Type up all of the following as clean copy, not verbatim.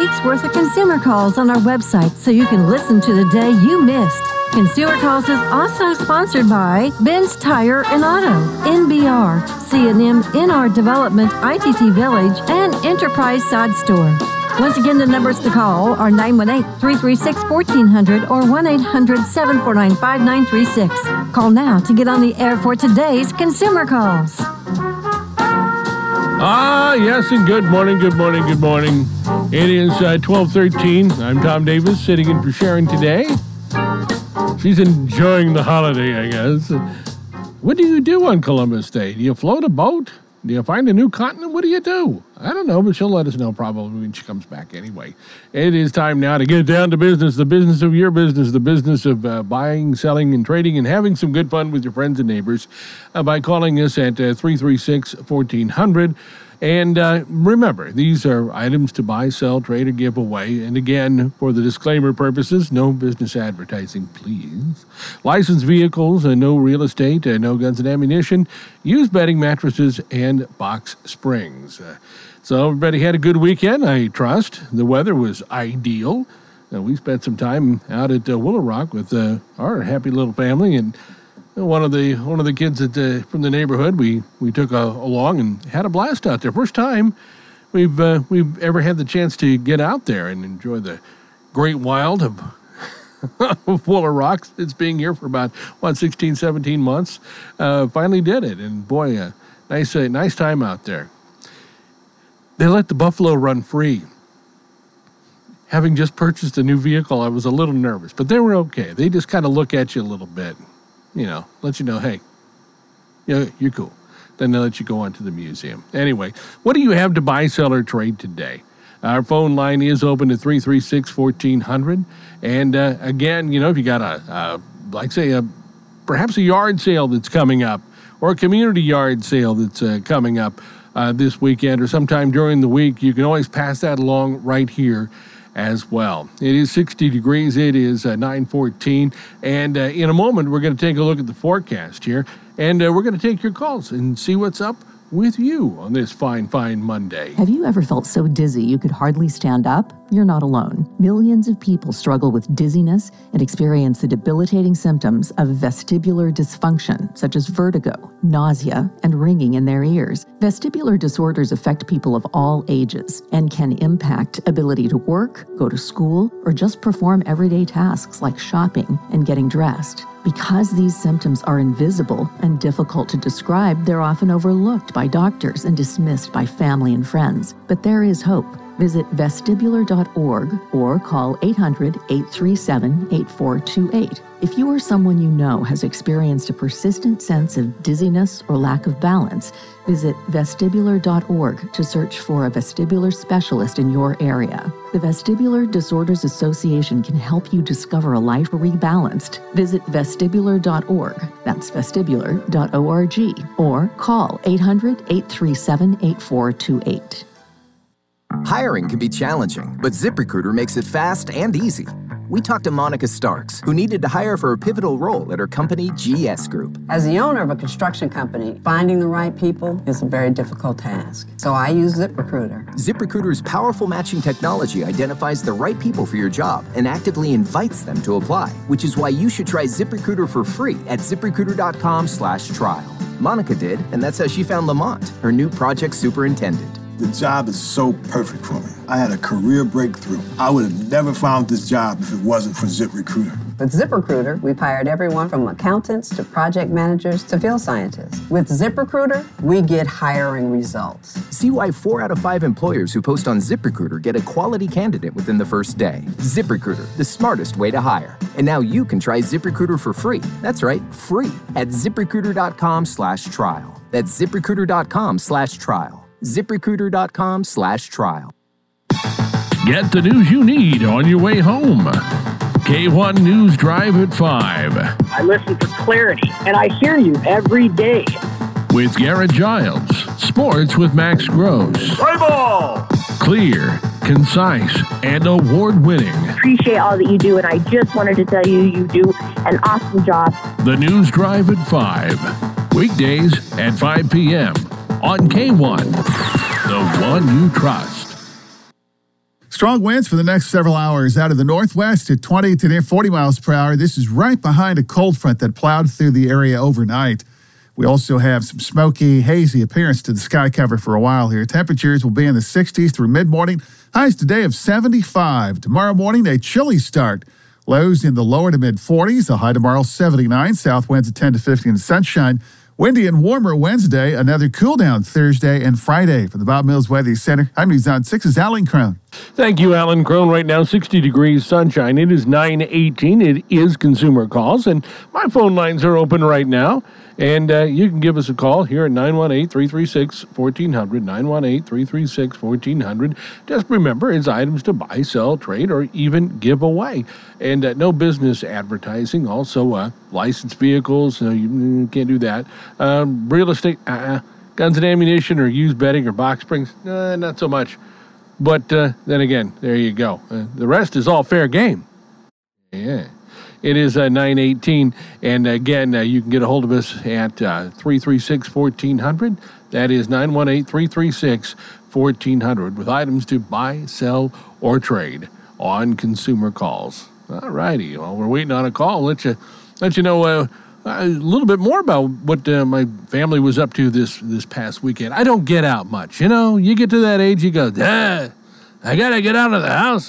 week's worth of consumer calls on our website so you can listen to the day you missed. Consumer Calls is also sponsored by Ben's Tire and Auto, NBR, C&M NR Development, ITT Village, and Enterprise Side Store. Once again, the numbers to call are 918-336-1400 or 1-800-749-5936. Call now to get on the air for today's Consumer Calls. Yes, and good morning. It is 12:13. I'm Tom Davis, sitting in for Sharon today. She's enjoying the holiday, I guess. What do you do on Columbus Day? Do you float a boat? Do you find a new continent? What do you do? I don't know, but she'll let us know probably when she comes back anyway. It is time now to get down to business, the business of your business, the business of buying, selling, and trading, and having some good fun with your friends and neighbors by calling us at 336-1400. And remember, these are items to buy, sell, trade, or give away. And again, for the disclaimer purposes, no business advertising, please. Licensed vehicles, no real estate, no guns and ammunition, used bedding, mattresses, and box springs. So everybody had a good weekend, I trust. The weather was ideal. We spent some time out at Willow Rock with our happy little family, and one of the kids from the neighborhood we took along and had a blast out there. First time we've ever had the chance to get out there and enjoy the great wild of Willow Rock. It's being here for about 16, 17 months. Finally did it, and boy, nice time out there. They let the buffalo run free. Having just purchased a new vehicle, I was a little nervous, but they were okay. They just kind of look at you a little bit. Let you know, hey, you're cool. Then they let you go on to the museum. Anyway, what do you have to buy, sell, or trade today? Our phone line is open at 336-1400. And again, if you got perhaps a yard sale that's coming up, or a community yard sale that's coming up this weekend or sometime during the week, you can always pass that along right here as well. It is 60 degrees. It is 9:14. And in a moment, we're going to take a look at the forecast here. And we're going to take your calls and see what's up with you on this fine Monday. Have you ever felt so dizzy you could hardly stand up? You're not alone. Millions of people struggle with dizziness and experience the debilitating symptoms of vestibular dysfunction, such as vertigo, nausea, and ringing in their ears. Vestibular disorders affect people of all ages and can impact ability to work, go to school, or just perform everyday tasks like shopping and getting dressed. Because these symptoms are invisible and difficult to describe, they're often overlooked by doctors and dismissed by family and friends. But there is hope. Visit vestibular.org or call 800-837-8428. If you or someone you know has experienced a persistent sense of dizziness or lack of balance, visit vestibular.org to search for a vestibular specialist in your area. The Vestibular Disorders Association can help you discover a life rebalanced. Visit vestibular.org, that's vestibular.org, or call 800-837-8428. Hiring can be challenging, but ZipRecruiter makes it fast and easy. We talked to Monica Starks, who needed to hire for a pivotal role at her company, GS Group. As the owner of a construction company, finding the right people is a very difficult task. So I use ZipRecruiter. ZipRecruiter's powerful matching technology identifies the right people for your job and actively invites them to apply, which is why you should try ZipRecruiter for free at ZipRecruiter.com/trial. Monica did, and that's how she found Lamont, her new project superintendent. The job is so perfect for me. I had a career breakthrough. I would have never found this job if it wasn't for ZipRecruiter. With ZipRecruiter, we've hired everyone from accountants to project managers to field scientists. With ZipRecruiter, we get hiring results. See why 4 out of 5 employers who post on ZipRecruiter get a quality candidate within the first day. ZipRecruiter, the smartest way to hire. And now you can try ZipRecruiter for free. That's right, free at ZipRecruiter.com/trial. That's ZipRecruiter.com/trial. ZipRecruiter.com/trial. Get the news you need on your way home. K1 News Drive at 5. I listen for clarity, and I hear you every day. With Garrett Giles. Sports with Max Gross. Play ball! Clear, concise, and award-winning. Appreciate all that you do, and I just wanted to tell you, you do an awesome job. The News Drive at 5. Weekdays at 5 p.m. on K1, the one you trust. Strong winds for the next several hours out of the northwest at 20 to near 40 miles per hour. This is right behind a cold front that plowed through the area overnight. We also have some smoky, hazy appearance to the sky cover for a while here. Temperatures will be in the 60s through mid-morning. Highs today of 75. Tomorrow morning, a chilly start. Lows in the lower to mid-40s. The high tomorrow, 79. South winds at 10 to 15 and sunshine. Windy and warmer Wednesday. Another cool down Thursday and Friday. From the Bob Mills Weather Center, I'm News on 6's Alan Crone. Thank you, Alan Crone. Right now, 60 degrees sunshine. It is 9:18. It is Consumer Calls, and my phone lines are open right now. And you can give us a call here at 918-336-1400, 918-336-1400. Just remember, it's items to buy, sell, trade, or even give away. And no business advertising. Also, licensed vehicles, you can't do that. Real estate, guns and ammunition, or used bedding or box springs, not so much. But then again, there you go. The rest is all fair game. Yeah. It is 9:18, and again, you can get a hold of us at 336-1400. That is 918-336-1400 with items to buy, sell, or trade on Consumer Calls. All righty. Well, we're waiting on a call. Let you know a little bit more about what my family was up to this past weekend. I don't get out much. You get to that age, you go, I got to get out of the house.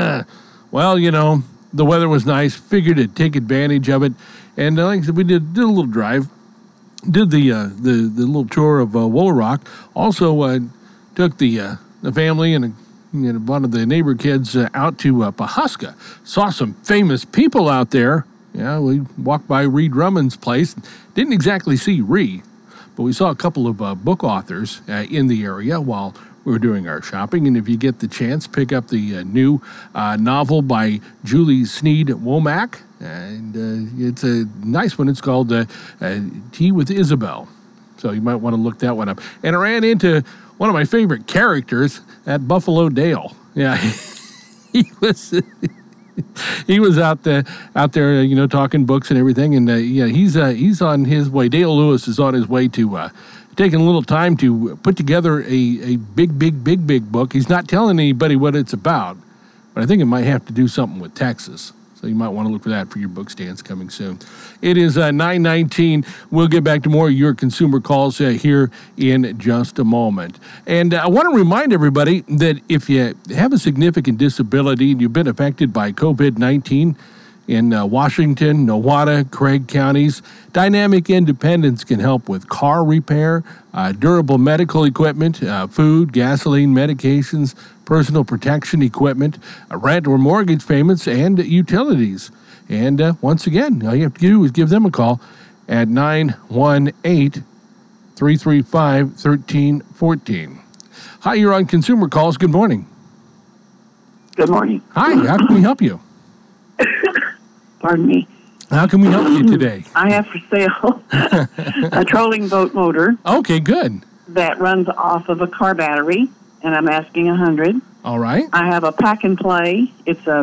Well, the weather was nice. Figured to take advantage of it, and like I said, we did a little drive, did the little tour of Willow Rock. Also, took the family and one of the neighbor kids out to Pawhuska. Saw some famous people out there. Yeah, we walked by Ree Drummond's place. Didn't exactly see Ree, but we saw a couple of book authors in the area while we were doing our shopping. And if you get the chance, pick up the new novel by Julie Sneed Womack. And it's a nice one. It's called Tea with Isabel. So you might want to look that one up. And I ran into one of my favorite characters at Buffalo Dale. Yeah, he was out there, talking books and everything. And he's on his way. Dale Lewis is on his way to taking a little time to put together a big book. He's not telling anybody what it's about, but I think it might have to do something with Texas. So you might want to look for that for your book stands coming soon. It is 9:19. We'll get back to more of your consumer calls here in just a moment. And I want to remind everybody that if you have a significant disability and you've been affected by COVID-19, in Washington, Nowata, Craig counties, Dynamic Independence can help with car repair, durable medical equipment, food, gasoline, medications, personal protection equipment, rent or mortgage payments, and utilities. And once again, all you have to do is give them a call at 918-335-1314. Hi, you're on Consumer Calls. Good morning. Good morning. Hi, how can we help you? Pardon me. How can we help you today? I have for sale a trolling boat motor. Okay, good. That runs off of a car battery, and I'm asking $100. All right. I have a pack and play. It's one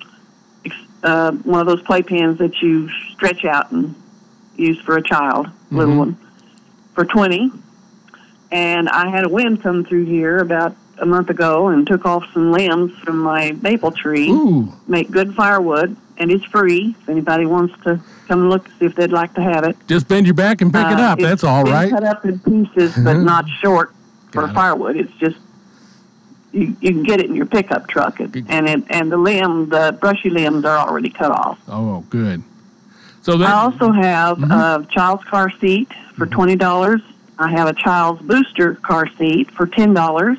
of those playpens that you stretch out and use for a child, little one, for $20. And I had a wind come through here about a month ago and took off some limbs from my maple tree. Ooh. Make good firewood. And it's free if anybody wants to come look, see if they'd like to have it. Just bend your back and pick it up. That's all right. It's cut up in pieces, but not short for firewood. It's just, you can get it in your pickup truck. And the brushy limbs are already cut off. Oh, good. So I also have a child's car seat for $20. I have a child's booster car seat for $10.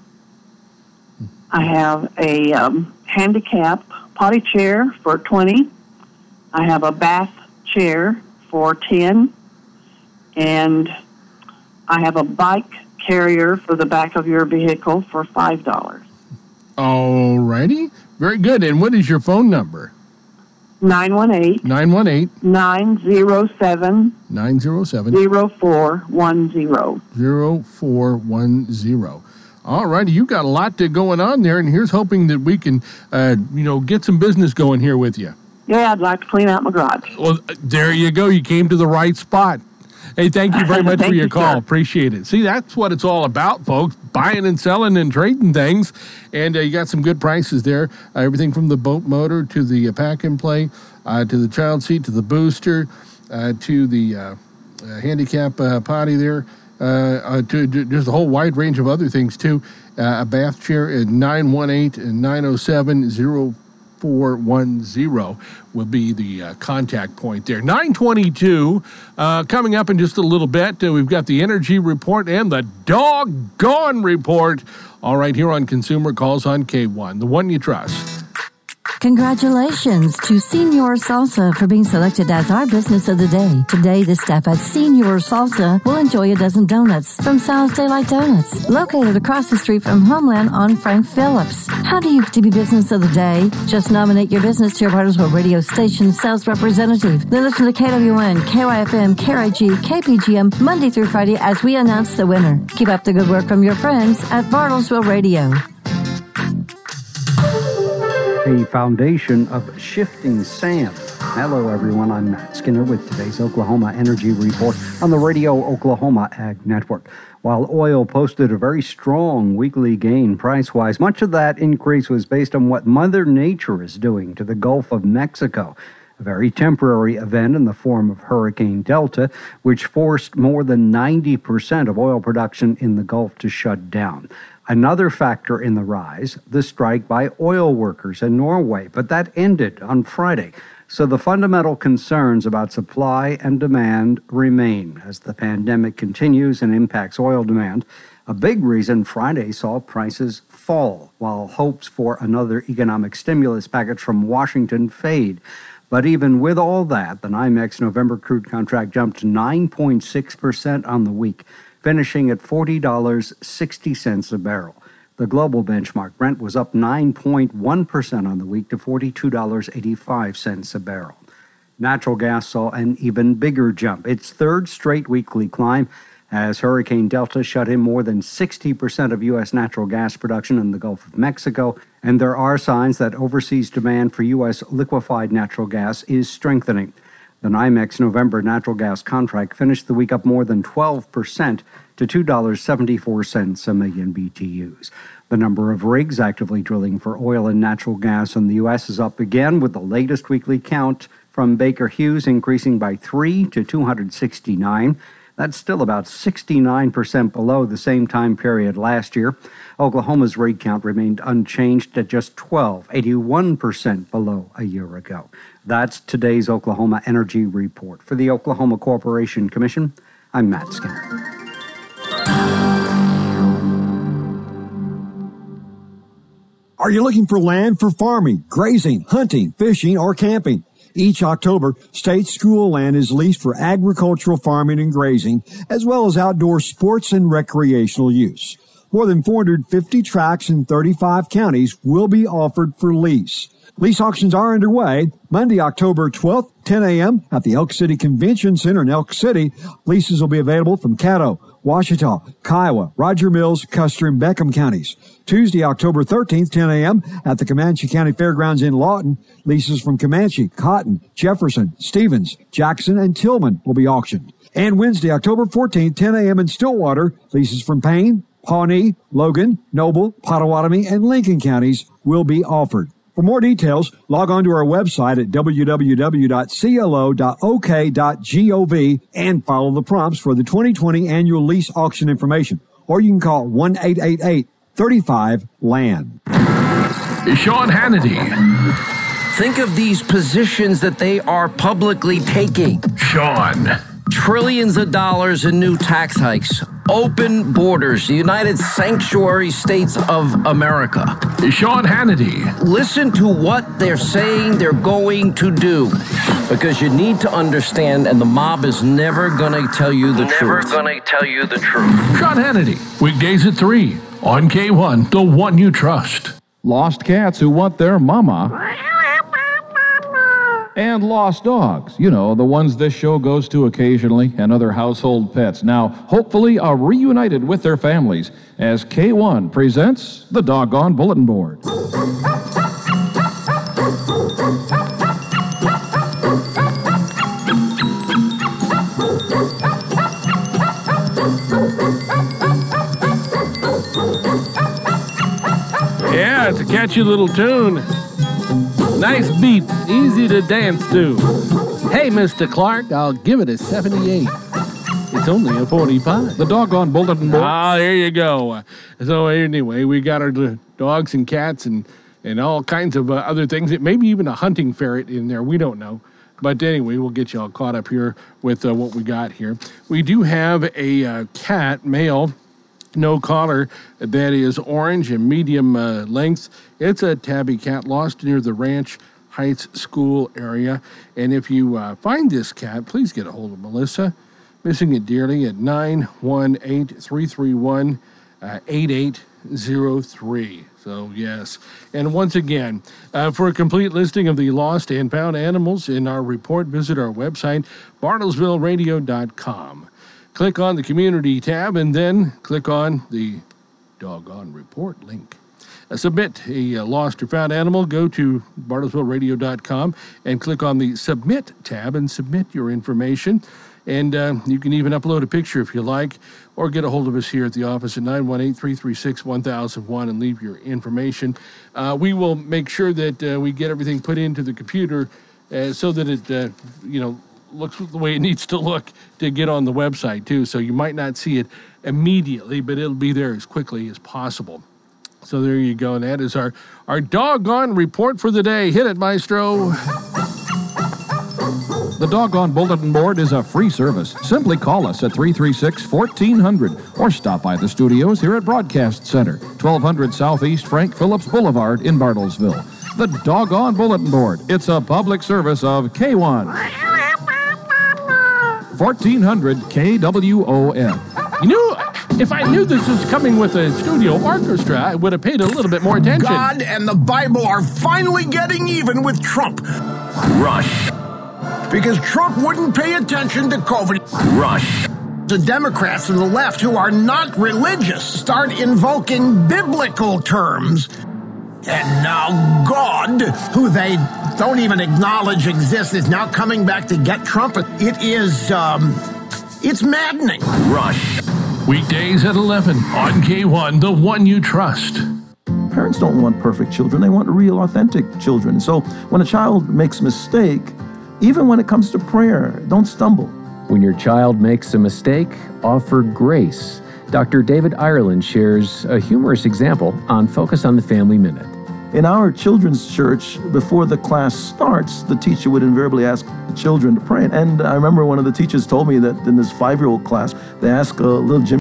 I have a handicap potty chair for $20. I have a bath chair for $10. And I have a bike carrier for the back of your vehicle for $5. All righty. Very good. And what is your phone number? 918-907 0410. 0410. All righty, you got a lot going on there, and here's hoping that we can, get some business going here with you. Yeah, I'd like to clean out my garage. Well, there you go. You came to the right spot. Hey, thank you very much for your call. sir. Appreciate it. See, that's what it's all about, folks. Buying and selling and trading things. And you got some good prices there. Everything from the boat motor to the pack and play, to the child seat, to the booster, to the handicap potty there, to just a whole wide range of other things, too. A bath chair at 918-907-0410 will be the contact point there. 9:22 coming up in just a little bit. We've got the energy report and the doggone report. All right, here on Consumer Calls on K1, the one you trust. Congratulations to Senior Salsa for being selected as our business of the day. Today, the staff at Senior Salsa will enjoy a dozen donuts from Sal's Daylight Donuts, located across the street from Homeland on Frank Phillips. How do you get to be business of the day? Just nominate your business to your Bartlesville radio station sales representative. Then listen to KWN, KYFM, KRIG, KPGM Monday through Friday as we announce the winner. Keep up the good work from your friends at Bartlesville Radio. A foundation of shifting sand. Hello, everyone. I'm Matt Skinner with today's Oklahoma Energy Report on the Radio Oklahoma Ag Network. While oil posted a very strong weekly gain price-wise, much of that increase was based on what Mother Nature is doing to the Gulf of Mexico. A very temporary event in the form of Hurricane Delta, which forced more than 90% of oil production in the Gulf to shut down. Another factor in the rise, the strike by oil workers in Norway, but that ended on Friday. So the fundamental concerns about supply and demand remain as the pandemic continues and impacts oil demand. A big reason Friday saw prices fall, while hopes for another economic stimulus package from Washington fade. But even with all that, the NYMEX November crude contract jumped 9.6% on the week, finishing at $40.60 a barrel. The global benchmark Brent was up 9.1% on the week to $42.85 a barrel. Natural gas saw an even bigger jump, its third straight weekly climb, as Hurricane Delta shut in more than 60% of U.S. natural gas production in the Gulf of Mexico, and there are signs that overseas demand for U.S. liquefied natural gas is strengthening. The NYMEX November natural gas contract finished the week up more than 12% to $2.74 a million BTUs. The number of rigs actively drilling for oil and natural gas in the U.S. is up again, with the latest weekly count from Baker Hughes increasing by 3 to 269. That's still about 69% below the same time period last year. Oklahoma's rig count remained unchanged at just 12, 81% below a year ago. That's today's Oklahoma Energy Report. For the Oklahoma Corporation Commission, I'm Matt Skinner. Are you looking for land for farming, grazing, hunting, fishing, or camping? Each October, state school land is leased for agricultural farming and grazing, as well as outdoor sports and recreational use. More than 450 tracts in 35 counties will be offered for lease. Lease auctions are underway Monday, October 12th, 10 a.m. at the Elk City Convention Center in Elk City. Leases will be available from Caddo, Ouachita, Kiowa, Roger Mills, Custer, and Beckham counties. Tuesday, October 13th, 10 a.m. at the Comanche County Fairgrounds in Lawton. Leases from Comanche, Cotton, Jefferson, Stevens, Jackson, and Tillman will be auctioned. And Wednesday, October 14th, 10 a.m. in Stillwater. Leases from Payne, Pawnee, Logan, Noble, Pottawatomie, and Lincoln counties will be offered. For more details, log on to our website at www.clo.ok.gov and follow the prompts for the 2020 annual lease auction information. Or you can call 1-888-35-LAND. Sean Hannity. Think of these positions that they are publicly taking. Sean. Trillions of dollars in new tax hikes. Open borders, the United Sanctuary States of America. Sean Hannity. Listen to what they're saying they're going to do, because you need to understand, and the mob is never going to tell you the truth. Never going to tell you the truth. Sean Hannity, weekdays at 3 on K1, the one you trust. Lost cats who want their mama. And lost dogs, you know, the ones this show goes to occasionally, and other household pets, now hopefully are reunited with their families as K1 presents the Doggone Bulletin Board. catchy little tune. Nice beat, easy to dance to. Hey, Mr. Clark, I'll give it a 78. It's only a 45. The doggone bulletin board. Ah, there you go. So anyway, we got our dogs and cats and all kinds of other things. Maybe even a hunting ferret in there. We don't know. But anyway, we'll get you all caught up here with what we got here. We do have a cat, male, no collar, that is orange and medium length. It's a tabby cat lost near the Ranch Heights School area. And if you find this cat, please get a hold of Melissa. Missing it dearly at 918-331-8803. So, yes. And once again, for a complete listing of the lost and found animals in our report, visit our website, bartlesvilleradio.com. Click on the community tab and then click on the doggone report link. Submit a lost or found animal. Go to bartlesvilleradio.com and click on the submit tab and submit your information. And you can even upload a picture if you like, or get a hold of us here at the office at 918-336-1001 and leave your information. We will make sure that we get everything put into the computer so that it, looks the way it needs to look to get on the website, too. So you might not see it immediately, but it'll be there as quickly as possible. So there you go. And that is our doggone report for the day. Hit it, Maestro. The Doggone Bulletin Board is a free service. Simply call us at 336-1400 or stop by the studios here at Broadcast Center, 1200 Southeast Frank Phillips Boulevard in Bartlesville. The Doggone Bulletin Board. It's a public service of K1. 1400 KWON. You know, if I knew this was coming with a studio orchestra, I would have paid a little bit more attention. God and the Bible are finally getting even with Trump. Rush. Because Trump wouldn't pay attention to COVID. Rush. The Democrats and the left who are not religious start invoking biblical terms. And now God, who they don't even acknowledge exists, is now coming back to get Trump. It is, it's maddening. Rush. Weekdays at 11 on K1, the one you trust. Parents don't want perfect children. They want real, authentic children. So when a child makes a mistake, even when it comes to prayer, don't stumble. When your child makes a mistake, offer grace. Dr. David Ireland shares a humorous example on Focus on the Family Minute. In our children's church, before the class starts, the teacher would invariably ask the children to pray. And I remember one of the teachers told me that in this 5-year-old class, they asked little Jimmy